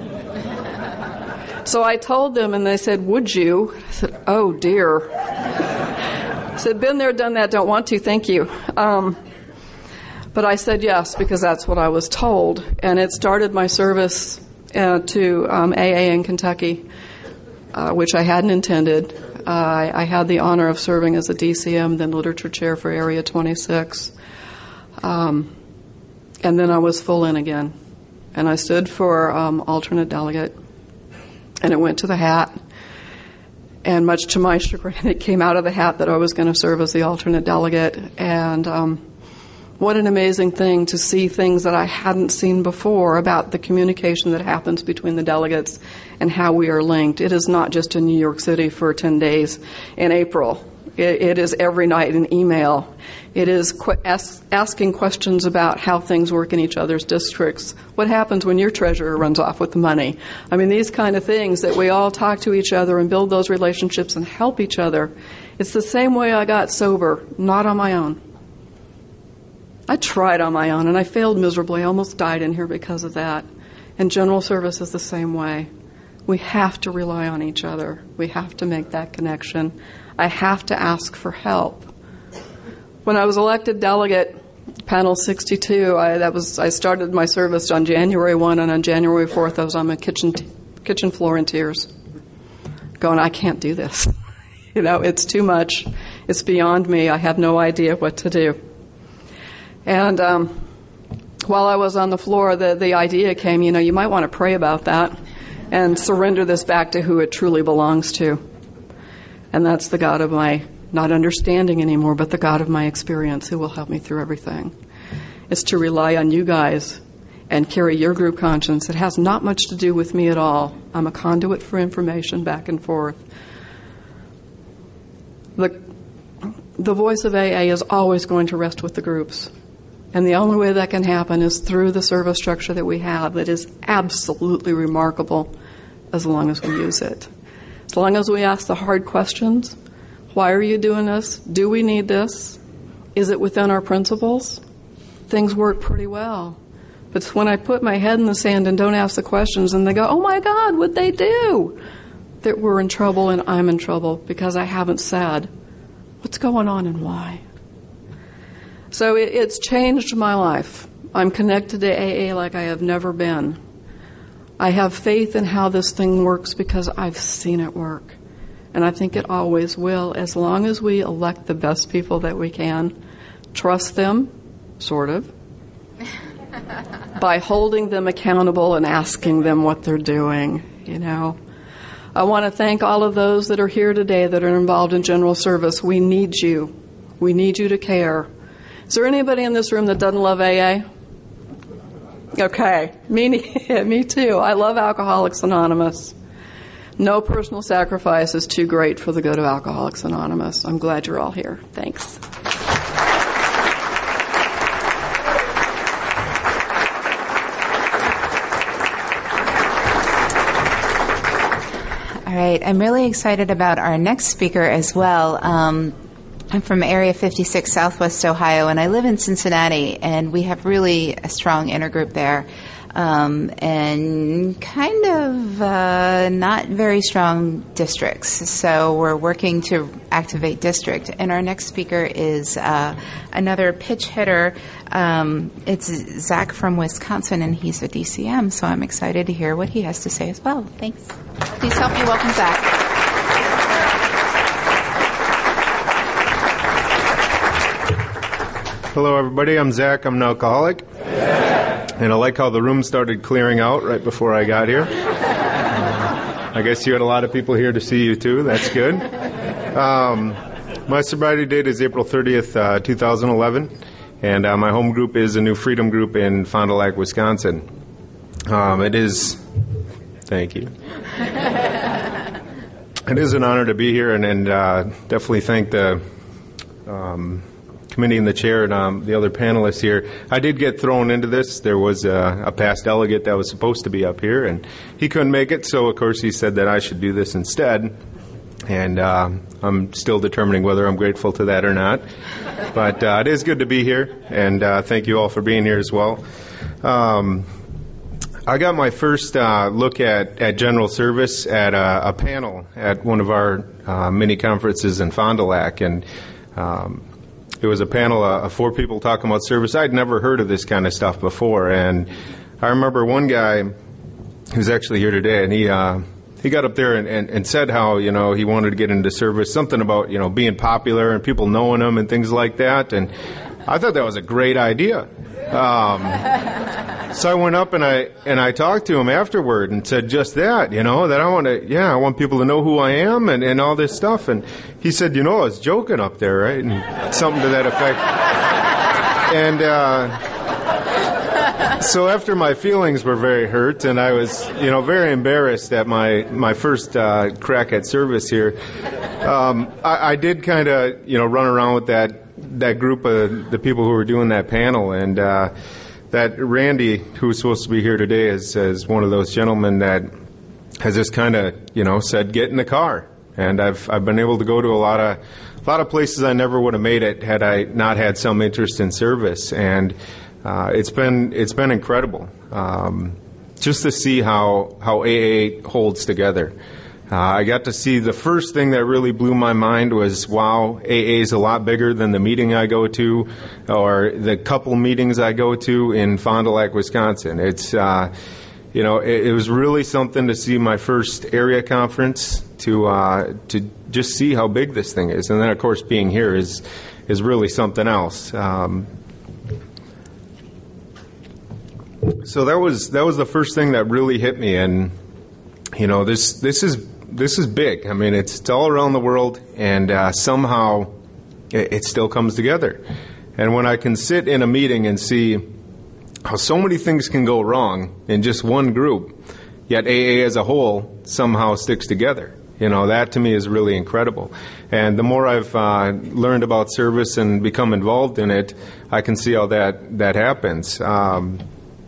So I told them, and they said, would you? I said, oh, dear. I said, been there, done that, don't want to, thank you. Um, but I said yes, because that's what I was told. And it started my service uh, to um, A A in Kentucky, uh, which I hadn't intended. Uh, I, I had the honor of serving as a D C M, then literature chair for Area twenty-six. Um, and then I was full in again. And I stood for um, alternate delegate. And it went to the hat. And much to my chagrin, it came out of the hat that I was going to serve as the alternate delegate. And um, what an amazing thing to see things that I hadn't seen before about the communication that happens between the delegates and how we are linked. It is not just in New York City for ten days in April. It, it is every night in email. It is qu- ask, asking questions about how things work in each other's districts. What happens when your treasurer runs off with the money? I mean, these kind of things that we all talk to each other and build those relationships and help each other. It's the same way I got sober, not on my own. I tried on my own, and I failed miserably. I almost died in here because of that. And general service is the same way. We have to rely on each other. We have to make that connection. I have to ask for help. When I was elected delegate, panel sixty-two, I, that was I started my service on January first, and on January fourth, I was on my kitchen t- kitchen floor in tears, going, I can't do this. You know, it's too much. It's beyond me. I have no idea what to do. And um, while I was on the floor, the, the idea came, you know, you might want to pray about that and surrender this back to who it truly belongs to. And that's the God of my, not understanding anymore, but the God of my experience who will help me through everything. It's to rely on you guys and carry your group conscience. It has not much to do with me at all. I'm a conduit for information back and forth. The, the voice of A A is always going to rest with the groups. And the only way that can happen is through the service structure that we have that is absolutely remarkable as long as we use it. As long as we ask the hard questions, why are you doing this? Do we need this? Is it within our principles? Things work pretty well. But it's when I put my head in the sand and don't ask the questions and they go, oh my God, what'd they do? That we're in trouble and I'm in trouble because I haven't said what's going on and why. So it, it's changed my life. I'm connected to A A like I have never been. I have faith in how this thing works because I've seen it work. And I think it always will, as long as we elect the best people that we can, trust them, sort of, by holding them accountable and asking them what they're doing, you know. I want to thank all of those that are here today that are involved in general service. We need you. We need you to care. Is there anybody in this room that doesn't love A A? Okay, me, me too. I love Alcoholics Anonymous. No personal sacrifice is too great for the good of Alcoholics Anonymous. I'm glad you're all here. Thanks. All right, I'm really excited about our next speaker as well. Um, I'm from Area fifty-six, Southwest Ohio, and I live in Cincinnati, and we have really a strong intergroup there, um, and kind of uh, not very strong districts. So we're working to activate district. And our next speaker is uh, another pitch hitter. Um, it's Zach from Wisconsin, and he's a D C M, so I'm excited to hear what he has to say as well. Thanks. Please help me welcome Zach. Hello, everybody. I'm Zach. I'm an alcoholic. Yeah. And I like how the room started clearing out right before I got here. Uh, I guess you had a lot of people here to see you, too. That's good. Um, my sobriety date is April thirtieth, uh, two thousand eleven, and uh, my home group is a New Freedom group in Fond du Lac, Wisconsin. Um, it is, thank you. It is an honor to be here, and, and uh, definitely thank the um, committee and the chair and um, the other panelists here. I did get thrown into this. There was a, a past delegate that was supposed to be up here, and he couldn't make it, so of course he said that I should do this instead. And uh, I'm still determining whether I'm grateful to that or not. But uh, it is good to be here, and uh, thank you all for being here as well. Um, I got my first uh, look at, at general service at a, a panel at one of our uh, mini conferences in Fond du Lac, and um, it was a panel uh, of four people talking about service. I'd never heard of this kind of stuff before, and I remember one guy who's actually here today, and he uh, he got up there and, and, and said how, you know, he wanted to get into service, something about, you know, being popular and people knowing him and things like that, and I thought that was a great idea. Um, so I went up and I and I talked to him afterward and said just that, you know, that I want to, yeah, I want people to know who I am and, and all this stuff. And he said, you know, I was joking up there, right? And something to that effect. And uh, so after my feelings were very hurt and I was, you know, very embarrassed at my, my first uh, crack at service here, um, I, I did kind of, you know, run around with that that group of the people who were doing that panel, and uh, that Randy, who's supposed to be here today, is, is one of those gentlemen that has just kind of, you know, said, get in the car. And I've I've been able to go to a lot of a lot of places I never would have made it had I not had some interest in service, and uh, it's been it's been incredible um, just to see how how A A holds together. Uh, I got to see the first thing that really blew my mind was, wow, A A is a lot bigger than the meeting I go to or the couple meetings I go to in Fond du Lac, Wisconsin. It's, uh, you know, it, it was really something to see my first area conference to uh, to just see how big this thing is. And then, of course, being here is is really something else. Um, so that was that was the first thing that really hit me. And, you know, this this is This is big. I mean, it's, it's all around the world, and uh, somehow it, it still comes together. And when I can sit in a meeting and see how so many things can go wrong in just one group, yet A A as a whole somehow sticks together, you know, that to me is really incredible. And the more I've uh, learned about service and become involved in it, I can see how that, that happens. Um,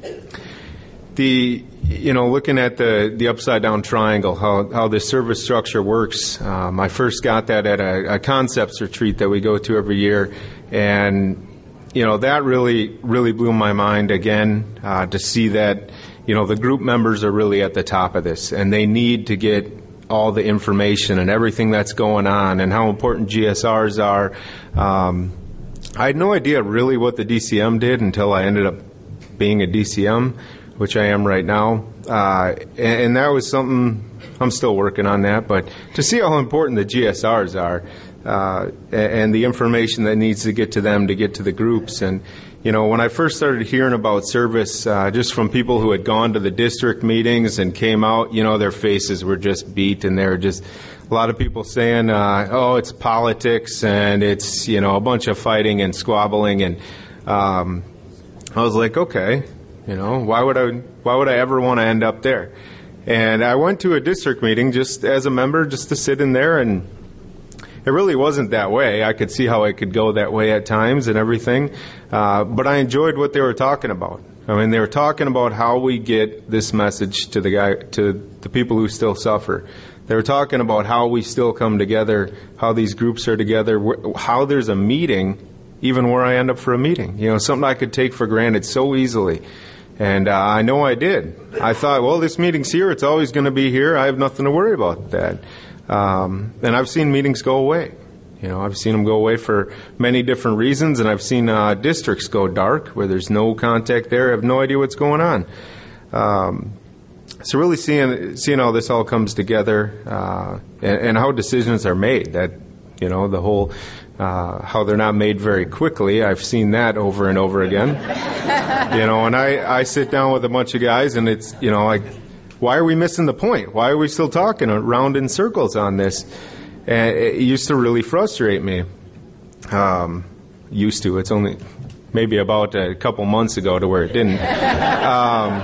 the You know, looking at the, the upside-down triangle, how, how the service structure works, um, I first got that at a, a concepts retreat that we go to every year, and, you know, that really, really blew my mind again uh, to see that, you know, the group members are really at the top of this, and they need to get all the information and everything that's going on and how important G S Rs are. Um, I had no idea really what the D C M did until I ended up being a D C M, which I am right now, uh, and, and that was something, I'm still working on that, but to see how important the G S Rs are, uh, and, and the information that needs to get to them to get to the groups. And, you know, when I first started hearing about service, uh, just from people who had gone to the district meetings and came out, you know, their faces were just beat, and they were just, a lot of people saying, uh, oh, it's politics, and it's, you know, a bunch of fighting and squabbling, and um, I was like, okay. You know, why would I why would I ever want to end up there? And I went to a district meeting just as a member, just to sit in there, and it really wasn't that way. I could see how it could go that way at times and everything, uh, but I enjoyed what they were talking about. I mean, they were talking about how we get this message to the guy, to the people who still suffer. They were talking about how we still come together, how these groups are together, how there's a meeting, even where I end up for a meeting. You know, something I could take for granted so easily. And uh, I know I did. I thought, well, this meeting's here. It's always going to be here. I have nothing to worry about that. Um, and I've seen meetings go away. You know, I've seen them go away for many different reasons, and I've seen uh, districts go dark where there's no contact there. I have no idea what's going on. Um, so really seeing seeing how this all comes together uh, and, and how decisions are made. That, you know, the whole uh, how they're not made very quickly. I've seen that over and over again. You know, and I, I sit down with a bunch of guys, and it's, you know, like, why are we missing the point? Why are we still talking around in circles on this? And it used to really frustrate me. Um, used to. It's only maybe about a couple months ago to where it didn't. Um,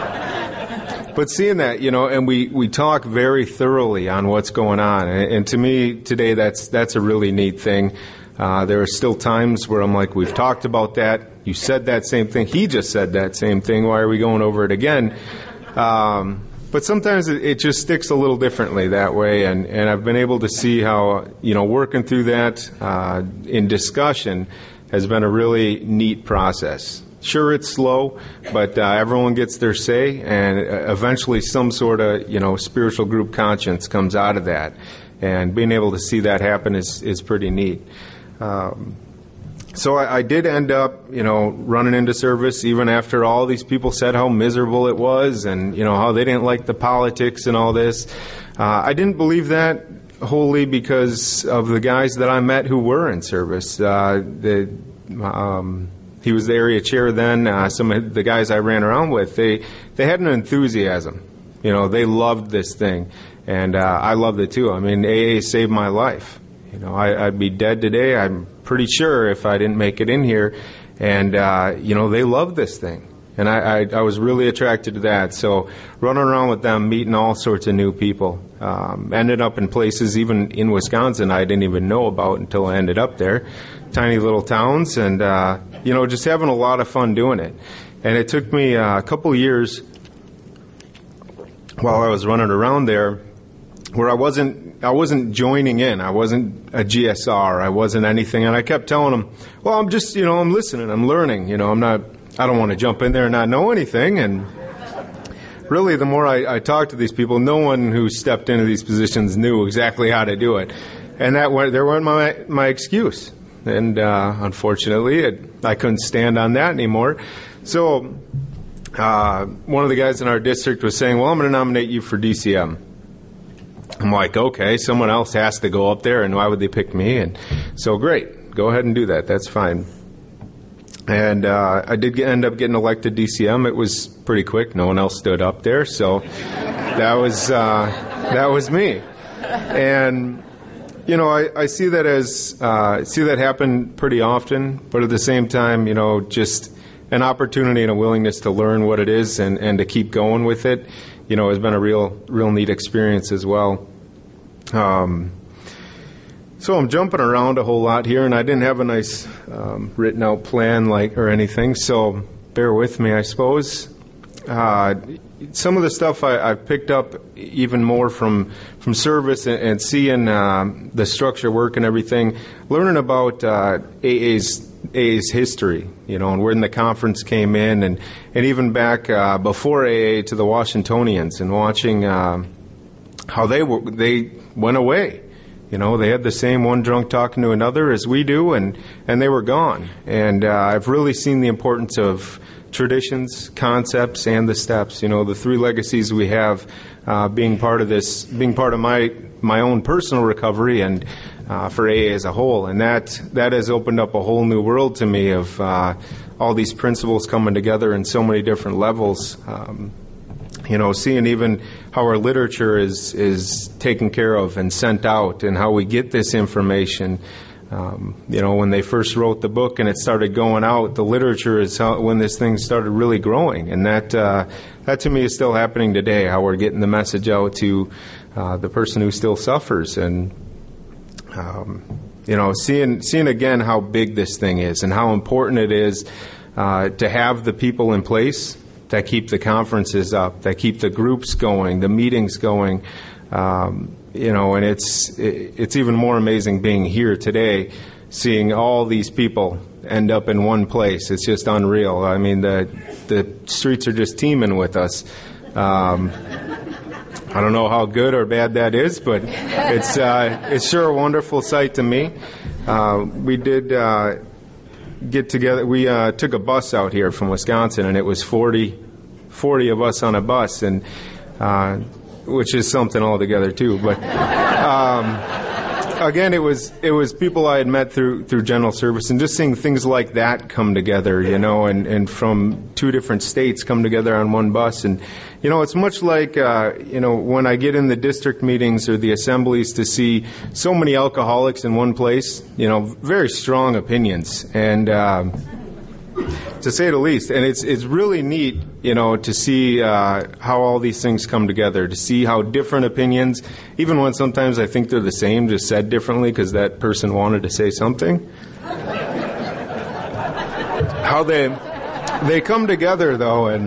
but seeing that, you know, and we, we talk very thoroughly on what's going on. And, and to me, today, that's that's a really neat thing. Uh, there are still times where I'm like, we've talked about that. You said that same thing. He just said that same thing. Why are we going over it again? Um, but sometimes it, it just sticks a little differently that way. And, and I've been able to see how, you know, working through that uh, in discussion has been a really neat process. Sure, it's slow, but uh, everyone gets their say, and eventually some sort of, you know, spiritual group conscience comes out of that. And being able to see that happen is, is pretty neat. Um, so I, I did end up, you know, running into service even after all these people said how miserable it was and, you know, how they didn't like the politics and all this. Uh, I didn't believe that wholly because of the guys that I met who were in service. Uh, the, um, he was the area chair then. Uh, some of the guys I ran around with, they, they had an enthusiasm. You know, they loved this thing. And uh, I loved it too. I mean, A A saved my life. You know, I, I'd be dead today, I'm pretty sure, if I didn't make it in here. And, uh, you know, they loved this thing. And I, I, I was really attracted to that. So running around with them, meeting all sorts of new people. Um, ended up in places, even in Wisconsin, I didn't even know about until I ended up there. Tiny little towns and, uh, you know, just having a lot of fun doing it. And it took me uh, a couple years while I was running around there where I wasn't I wasn't joining in. I wasn't a G S R. I wasn't anything. And I kept telling them, well, I'm just, you know, I'm listening. I'm learning. You know, I'm not, I don't want to jump in there and not know anything. And really, the more I, I talked to these people, no one who stepped into these positions knew exactly how to do it. And that went, there wasn't my, my excuse. And uh, unfortunately, it, I couldn't stand on that anymore. So uh, one of the guys in our district was saying, well, I'm going to nominate you for D C M. I'm like, okay, someone else has to go up there, and why would they pick me? And so, great, go ahead and do that. That's fine. And uh, I did get, end up getting elected D C M. It was pretty quick. No one else stood up there, so that was uh, that was me. And you know, I, I see that as uh, see that happen pretty often, but at the same time, you know, just an opportunity and a willingness to learn what it is and, and to keep going with it, you know, has been a real, real neat experience as well. Um, so I'm jumping around a whole lot here, and I didn't have a nice um, written out plan like or anything, so bear with me, I suppose. Uh, some of the stuff I, I've picked up even more from from service and, and seeing uh, the structure work and everything, learning about uh, A A's A A's history, you know, and when the conference came in, and, and even back uh, before A A to the Washingtonians, and watching uh, how they were they went away. You know, they had the same one drunk talking to another as we do, and, and they were gone. And uh, I've really seen the importance of traditions, concepts, and the steps. You know, the three legacies we have uh, being part of this, being part of my my own personal recovery, and uh, for A A as a whole. And that that has opened up a whole new world to me of uh, all these principles coming together in so many different levels. Um, you know, seeing even how our literature is is taken care of and sent out, and how we get this information. Um, you know, when they first wrote the book and it started going out, the literature is how, when this thing started really growing, and that uh, that to me is still happening today. How we're getting the message out to uh, the person who still suffers, and um, you know, seeing seeing again how big this thing is and how important it is uh, to have the people in place that keep the conferences up, that keep the groups going, the meetings going. Um, you know, and it's it's even more amazing being here today, seeing all these people end up in one place. It's just unreal. I mean, the the streets are just teeming with us. Um, I don't know how good or bad that is, but it's uh, it's sure a wonderful sight to me. Uh, we did uh, get together. We uh, took a bus out here from Wisconsin, and it was forty, forty of us on a bus, and uh, which is something altogether too. But um, again, it was it was people I had met through through general service, and just seeing things like that come together, you know, and, and from two different states come together on one bus. And, you know, it's much like, uh, you know, when I get in the district meetings or the assemblies to see so many alcoholics in one place, you know, very strong opinions. And, uh, to say the least, and it's it's really neat, you know, to see uh, how all these things come together, to see how different opinions, even when sometimes I think they're the same, just said differently because that person wanted to say something, how they they come together though, and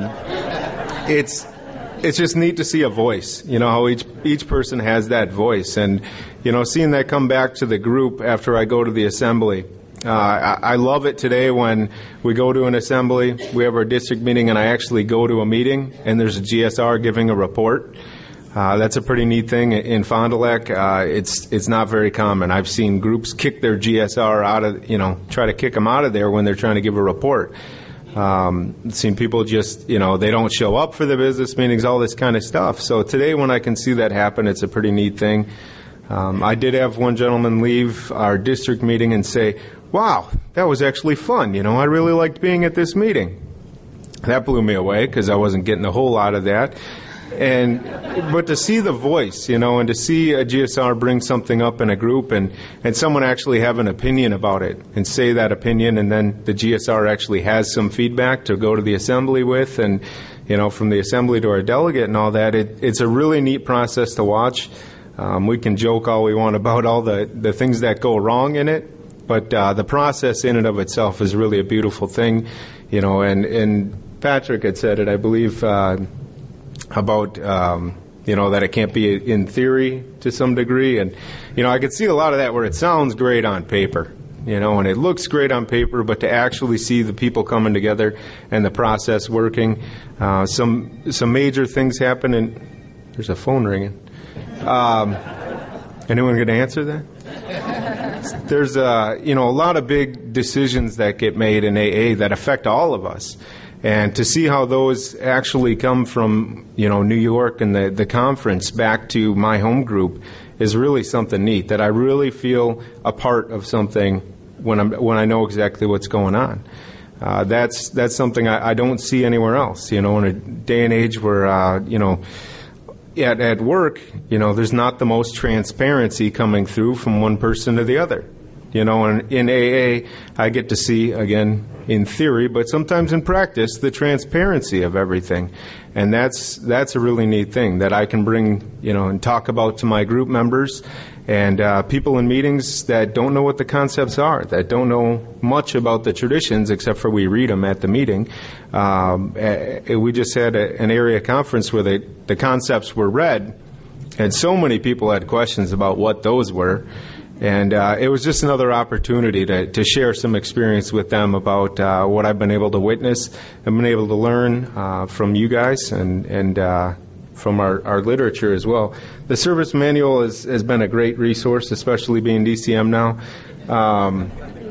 it's it's just neat to see a voice, you know, how each each person has that voice, and you know, seeing that come back to the group after I go to the assembly. Uh, I, I love it today when we go to an assembly, we have our district meeting, and I actually go to a meeting, and there's a G S R giving a report. Uh, that's a pretty neat thing in Fond du Lac. Uh, it's it's not very common. I've seen groups kick their G S R out of, you know, try to kick them out of there when they're trying to give a report. Um, I've seen people just, you know, they don't show up for the business meetings, all this kind of stuff. So today when I can see that happen, it's a pretty neat thing. Um, I did have one gentleman leave our district meeting and say, wow, that was actually fun. You know, I really liked being at this meeting. That blew me away because I wasn't getting a whole lot of that. And but to see the voice, you know, and to see a G S R bring something up in a group and, and someone actually have an opinion about it and say that opinion, and then the G S R actually has some feedback to go to the assembly with, and, you know, from the assembly to our delegate and all that, it, it's a really neat process to watch. Um, we can joke all we want about all the, the things that go wrong in it, but uh, the process in and of itself is really a beautiful thing, you know. And, and Patrick had said it, I believe, uh, about um, you know, that it can't be in theory to some degree, and you know, I could see a lot of that where it sounds great on paper, you know, and it looks great on paper, but to actually see the people coming together and the process working, uh, some some major things happen. And there's a phone ringing. Um, anyone going to answer that? There's a, you know, a lot of big decisions that get made in A A that affect all of us. And to see how those actually come from, you know, New York and the, the conference back to my home group is really something neat, that I really feel a part of something when I'm when I know exactly what's going on. Uh, that's that's something I, I don't see anywhere else. You know, in a day and age where, uh, you know, At, at work, you know, there's not the most transparency coming through from one person to the other. You know, and in A A, I get to see, again, in theory, but sometimes in practice, the transparency of everything. And that's that's a really neat thing that I can bring, you know, and talk about to my group members and uh, people in meetings that don't know what the concepts are, that don't know much about the traditions except for we read them at the meeting. Um, uh, we just had a, an area conference where the, the concepts were read, and so many people had questions about what those were. And uh, it was just another opportunity to, to share some experience with them about uh, what I've been able to witness and been able to learn uh, from you guys and, and uh, from our, our literature as well. The service manual is, has been a great resource, especially being D C M now. Um,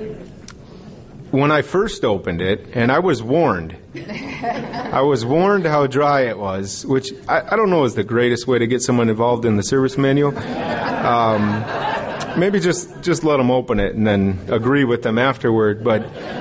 when I first opened it, and I was warned, I was warned how dry it was, which I, I don't know is the greatest way to get someone involved in the service manual. Um, maybe just, just let them open it and then agree with them afterward. But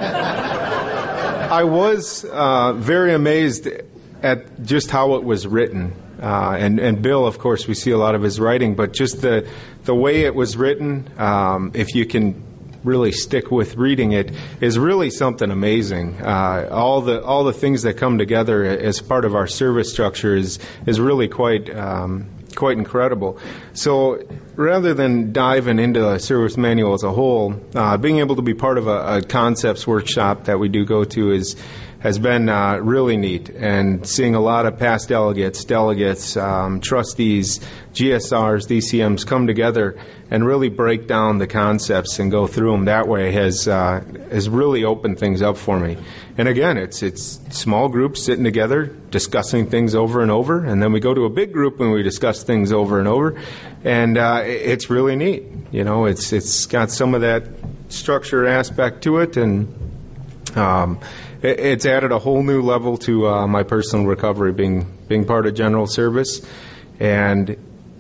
I was uh, very amazed at just how it was written. Uh, and, and Bill, of course, we see a lot of his writing, but just the the way it was written, um, if you can really stick with reading it, is really something amazing. Uh, all the all the things that come together as part of our service structure is is really quite um, quite incredible. So rather than diving into the service manual as a whole, uh, being able to be part of a, a concepts workshop that we do go to is has been uh, really neat, and seeing a lot of past delegates, delegates, um, trustees, G S Rs, D C Ms come together and really break down the concepts and go through them that way has uh, has really opened things up for me. And again, it's it's small groups sitting together discussing things over and over, and then we go to a big group and we discuss things over and over, and uh, it's really neat. You know, it's it's got some of that structure aspect to it, and um, it's added a whole new level to uh, my personal recovery, being being part of general service. And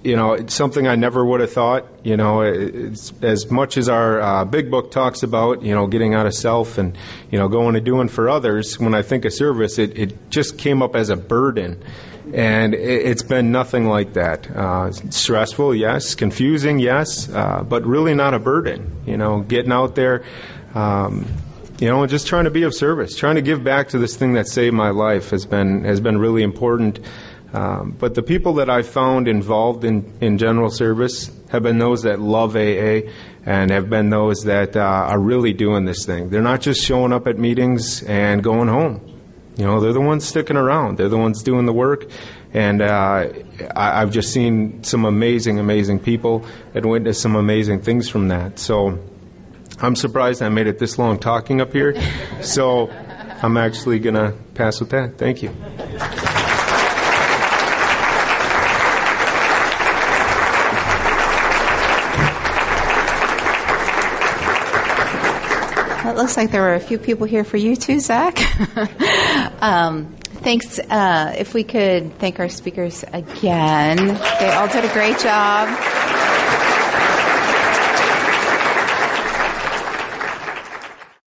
you know, it's something I never would have thought. You know, it's, as much as our uh, big book talks about, you know, getting out of self and, you know, going and doing for others, when I think of service, it, it just came up as a burden. And it, it's been nothing like that. Uh, stressful, yes. Confusing, yes. Uh, but really not a burden. You know, getting out there, um, you know, and just trying to be of service, trying to give back to this thing that saved my life has been has been really important. Um, but the people that I've found involved in, in general service have been those that love A A and have been those that uh, are really doing this thing. They're not just showing up at meetings and going home. You know, they're the ones sticking around. They're the ones doing the work. And uh, I, I've just seen some amazing, amazing people and witnessed some amazing things from that. So I'm surprised I made it this long talking up here. So I'm actually going to pass with that. Thank you. It looks like there were a few people here for you too, Zach. um, thanks. Uh, if we could thank our speakers again. They all did a great job.